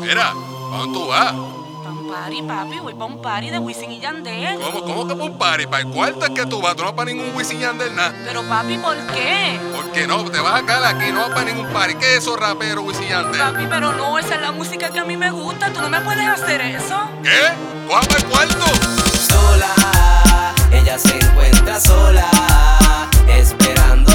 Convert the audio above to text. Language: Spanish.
Mira, ¿para dónde tú vas? Pa' un party, papi, voy pa' un party de Wisin y Yandel. ¿Cómo que para un party? ¿Para el cuarto es que tú vas? Tú no vas para ningún Wisin y Yandel, nada. Pero papi, ¿por qué? ¿Por qué no? Te vas a caer aquí, no vas para ningún party. ¿Qué es eso, rapero, Wisin y Yandel? Papi, pero no, esa es la música que a mí me gusta. Tú no me puedes hacer eso. ¿Qué? ¿Tú vas para el cuarto? Sola, ella se encuentra sola, esperando